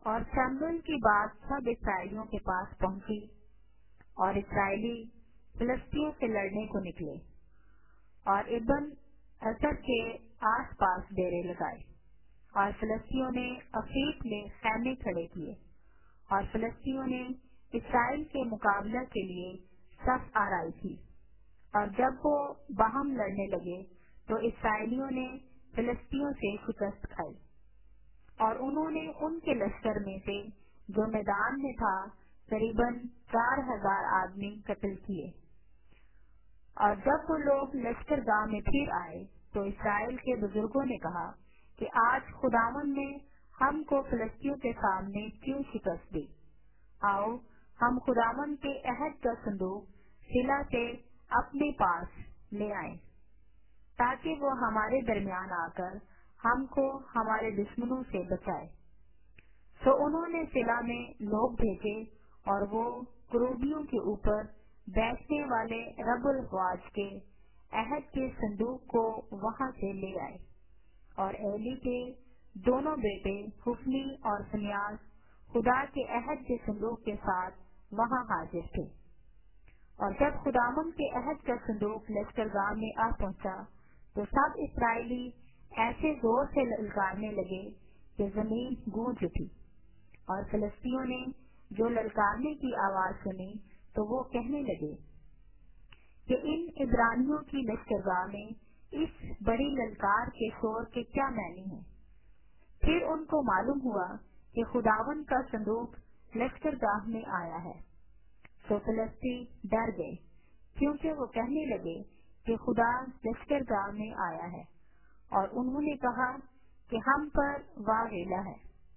اور शमूएल की बात सब इसराइलियों के पास पहुंची और इसराइली फिलिस्तियों से लड़ने को निकले और इब्न असर के आसपास डेरे लगाए और फिलिस्तियों ने अफीक में खैमे खड़े किए और फिलिस्तियों ने इसराइल के मुकाबला के लिए सफ आराई की। और जब वो बाहम लड़ने लगे तो इसराइलियों ने फिलिस्तियों से शिकस्त खाई और उन्होंने उनके लश्कर में से जो मैदान में था करीबन 4000 आदमी कत्ल किए। और जब वो लोग लश्करगाह में फिर आए तो इसराइल के बुजुर्गों ने कहा कि आज खुदावन ने हमको फिलिस्तियों के सामने क्यों शिकस्त दी। आओ हम खुदावन के अहद का संदूक सिला से अपने पास ले आए ताकि वो हमारे दरमियान आकर हमको हमारे दुश्मनों से बचाए। तो उन्होंने सिला में लोग भेजे और वो क्रूबियों के ऊपर बैठने वाले रबुल ख्वाज के अहद के संदूक को वहां से ले आए। और एली के दोनों बेटे हुफ्नी और फिन्यास खुदा के अहद के संदूक के साथ वहां हाजिर थे। और जब खुदावन के अहद का संदूक लश्करगाह में आ पहुंचा तो सब इसराइली ऐसे जोर से ललकारने लगे कि जमीन गूंज उठी। और फिलिस्तियों ने जो ललकारने की आवाज सुनी तो वो कहने लगे कि इन इब्रानियों की लश्करगाह में इस बड़ी ललकार के शोर के क्या मायने हैं। फिर उनको मालूम हुआ कि खुदावन का संदूक लश्करगाह में आया है। तो फिलिस्ती डर गए क्योंकि वो कहने लगे कि खुदा लश्करगाह में आया है। और उन्होंने कहा कि हम पर वावेला है,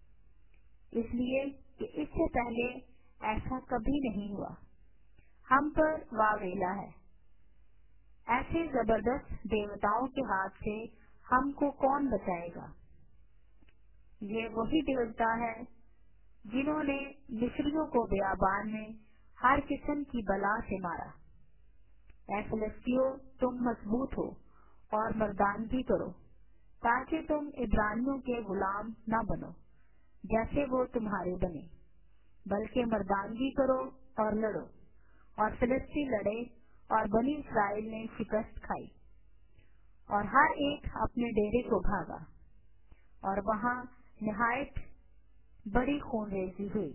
इसलिए कि इससे पहले ऐसा कभी नहीं हुआ। हम पर वावेला है, ऐसे जबरदस्त देवताओं के हाथ से हमको कौन बचाएगा। ये वही देवता है जिन्होंने मिस्रियों को बियाबान में हर किस्म की बला से मारा। ऐ फिलिस्तियों, तुम मजबूत हो और मर्दानगी करो ताकि तुम इब्रानियों के गुलाम न बनो जैसे वो तुम्हारे बने, बल्कि मर्दानगी करो और लड़ो। और फिलिस्ती लड़े और बनी इसराइल ने शिकस्त खाई और हर एक अपने डेरे को भागा और वहां निहायत बड़ी खूनरेजी हुई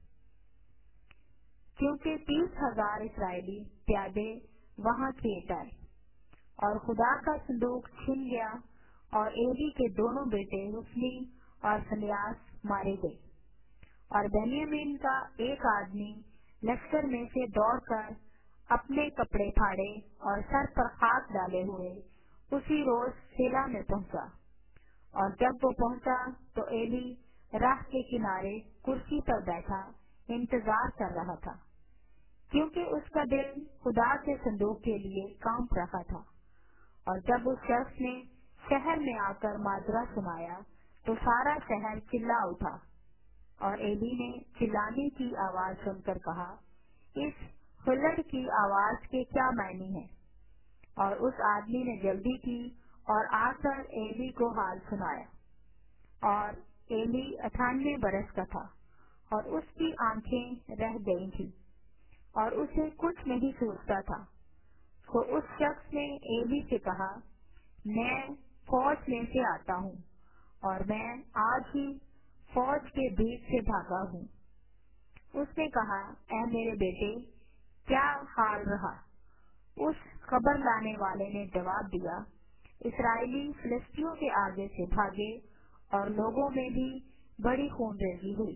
क्योंकि 30,000 इसराइली प्यादे वहां खेत आए। और खुदा का संदूक छिन गया और एली के दोनों बेटे हुफ्नी और फिन्यास मारे गए। और बेन्यामीन का एक आदमी लश्कर में से दौड़कर अपने कपड़े फाड़े और सर पर खाक डाले हुए उसी रोज सेला में पहुंचा। और जब वो पहुंचा तो एली राह के किनारे कुर्सी पर बैठा इंतजार कर रहा था क्योंकि उसका दिल खुदा के संदूक के लिए कांप रहा था। और जब उस शख्स ने शहर में आकर माजरा सुनाया तो सारा शहर चिल्ला उठा। और एली ने चिल्लाने की आवाज सुनकर कहा, इस हुल्लड़ की आवाज के क्या मायने हैं। और उस आदमी ने जल्दी की और आकर एली को हाल सुनाया। और एली 98 बरस का था और उसकी आंखें रह गई थी और उसे कुछ नहीं सूझता था। तो उस शख्स ने एली से कहा, मैं फौज में से आता हूँ और मैं आज ही फौज के बीच से भागा हूँ। उसने कहा, ऐ मेरे बेटे, क्या हाल रहा। उस खबर लाने वाले ने जवाब दिया, इसराइली फिलिस्तियों के आगे से भागे और लोगों में भी बड़ी खूनरेजी हुई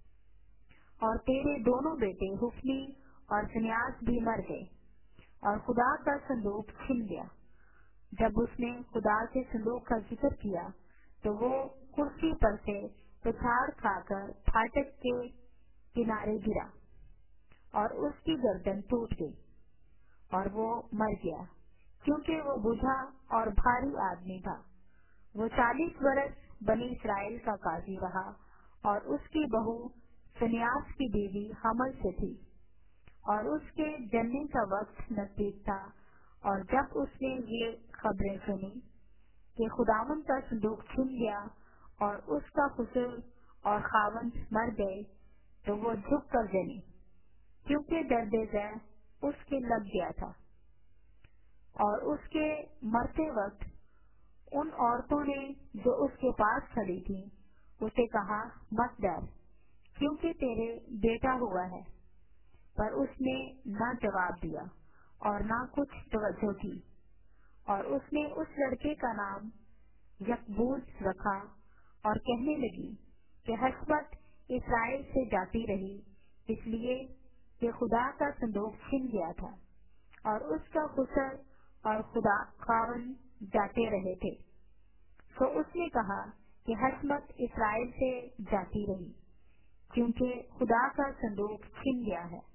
और तेरे दोनों बेटे हुफ्नी और फिन्यास भी मर गए और खुदा का संदूक छिन गया। जब उसने खुदा के संदूक का जिक्र किया तो वो कुर्सी पर से पिछाड़ खाकर फाटक के किनारे गिरा और उसकी गर्दन टूट गई और वो मर गया क्योंकि वो बूढ़ा और भारी आदमी था। वो 40 बरस बनी इसराइल का काजी रहा और उसकी बहू फिन्यास की बीवी हमल से थी और उसके जन्ने का वक्त नजदीक था। और जब उसने ये खबरें सुनी कि खुदावन का संदूक छिन गया और उसका फुसल اور خاوند مر گئے تو وہ جھک کر جلی، کیونکہ درد ذہ اس کے لگ گیا تھا۔ اور اس کے مرتے وقت ان عورتوں نے جو اس کے پاس کھڑی تھیں اسے کہا، مت ڈر، کیونکہ تیرے بیٹا ہوا ہے۔ پر اس نے نہ جواب دیا اور نہ کچھ توجہ کی، اور اس نے اس لڑکے کا نام یقبوز رکھا اور کہنے لگی کہ حسبت اسرائیل سے جاتی رہی، اس لیے کہ خدا کا صندوق چھن گیا تھا اور اس کا خسر اور خدا خاون جاتے رہے تھے۔ تو اس نے کہا کہ حسمت اسرائیل سے جاتی رہی، کیونکہ خدا کا صندوق چھن گیا ہے۔